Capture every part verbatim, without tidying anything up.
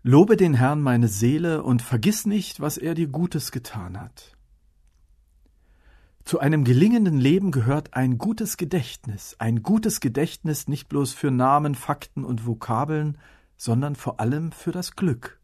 Lobe den Herrn meine Seele und vergiss nicht, was er dir Gutes getan hat. Zu einem gelingenden Leben gehört ein gutes Gedächtnis, ein gutes Gedächtnis nicht bloß für Namen, Fakten und Vokabeln, sondern vor allem für das Glück.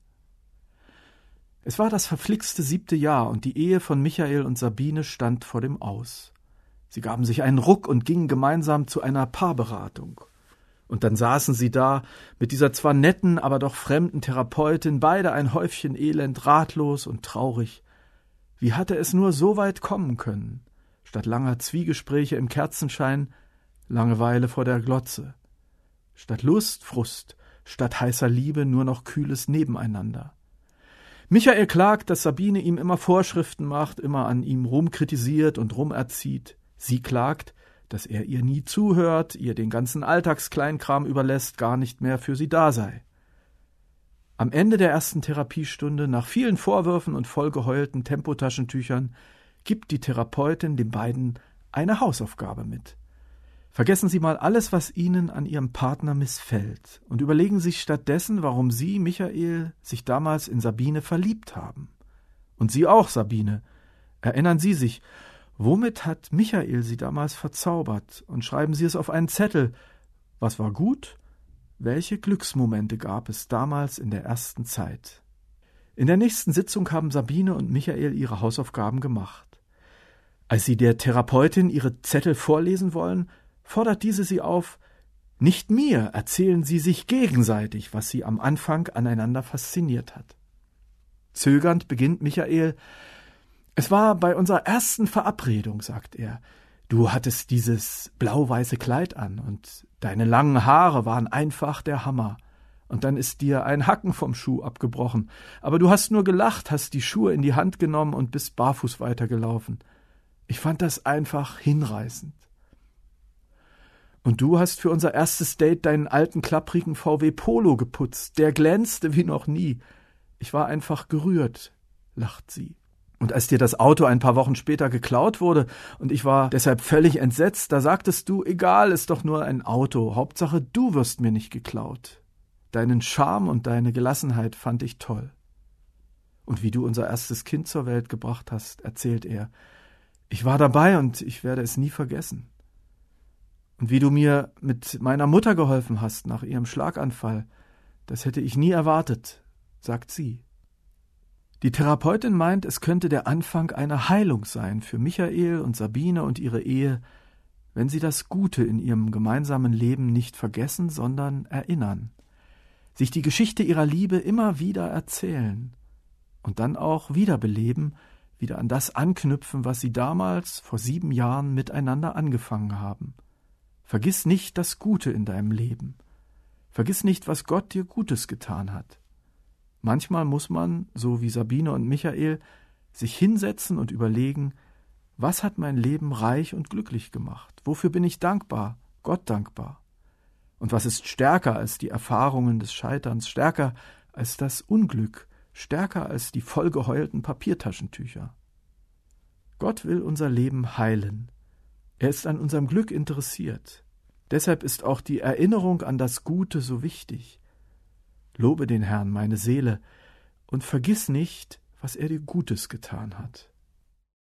Es war das verflixte siebte Jahr und die Ehe von Michael und Sabine stand vor dem Aus. Sie gaben sich einen Ruck und gingen gemeinsam zu einer Paarberatung. Und dann saßen sie da mit dieser zwar netten, aber doch fremden Therapeutin, beide ein Häufchen Elend, ratlos und traurig. Wie hatte es nur so weit kommen können? Statt langer Zwiegespräche im Kerzenschein, Langeweile vor der Glotze. Statt Lust, Frust, statt heißer Liebe nur noch kühles Nebeneinander. Michael klagt, dass Sabine ihm immer Vorschriften macht, immer an ihm rumkritisiert und rumerzieht. Sie klagt, dass er ihr nie zuhört, ihr den ganzen Alltagskleinkram überlässt, gar nicht mehr für sie da sei. Am Ende der ersten Therapiestunde, nach vielen Vorwürfen und vollgeheulten Tempotaschentüchern, gibt die Therapeutin den beiden eine Hausaufgabe mit. Vergessen Sie mal alles, was Ihnen an Ihrem Partner missfällt, und überlegen Sie stattdessen, warum Sie, Michael, sich damals in Sabine verliebt haben. Und Sie auch, Sabine. Erinnern Sie sich, womit hat Michael Sie damals verzaubert? Und schreiben Sie es auf einen Zettel. Was war gut? Welche Glücksmomente gab es damals in der ersten Zeit? In der nächsten Sitzung haben Sabine und Michael ihre Hausaufgaben gemacht. Als sie der Therapeutin ihre Zettel vorlesen wollen, fordert diese sie auf: Nicht mir erzählen Sie sich gegenseitig, was Sie am Anfang aneinander fasziniert hat. Zögernd beginnt Michael: Es war bei unserer ersten Verabredung, sagt er. Du hattest dieses blau-weiße Kleid an und deine langen Haare waren einfach der Hammer. Und dann ist dir ein Hacken vom Schuh abgebrochen. Aber du hast nur gelacht, hast die Schuhe in die Hand genommen und bist barfuß weitergelaufen. Ich fand das einfach hinreißend. Und du hast für unser erstes Date deinen alten, klapprigen V W Polo geputzt. Der glänzte wie noch nie. Ich war einfach gerührt, lacht sie. Und als dir das Auto ein paar Wochen später geklaut wurde und ich war deshalb völlig entsetzt, da sagtest du, egal, ist doch nur ein Auto, Hauptsache du wirst mir nicht geklaut. Deinen Charme und deine Gelassenheit fand ich toll. Und wie du unser erstes Kind zur Welt gebracht hast, erzählt er. Ich war dabei und ich werde es nie vergessen. Und wie du mir mit meiner Mutter geholfen hast nach ihrem Schlaganfall, das hätte ich nie erwartet, sagt sie. Die Therapeutin meint, es könnte der Anfang einer Heilung sein für Michael und Sabine und ihre Ehe, wenn sie das Gute in ihrem gemeinsamen Leben nicht vergessen, sondern erinnern, sich die Geschichte ihrer Liebe immer wieder erzählen und dann auch wiederbeleben, wieder an das anknüpfen, was sie damals vor sieben Jahren miteinander angefangen haben. Vergiss nicht das Gute in deinem Leben. Vergiss nicht, was Gott dir Gutes getan hat. Manchmal muss man, so wie Sabine und Michael, sich hinsetzen und überlegen, was hat mein Leben reich und glücklich gemacht? Wofür bin ich dankbar, Gott dankbar? Und was ist stärker als die Erfahrungen des Scheiterns, stärker als das Unglück, stärker als die vollgeheulten Papiertaschentücher? Gott will unser Leben heilen. Er ist an unserem Glück interessiert. Deshalb ist auch die Erinnerung an das Gute so wichtig. Lobe den Herrn, meine Seele, und vergiss nicht, was er dir Gutes getan hat.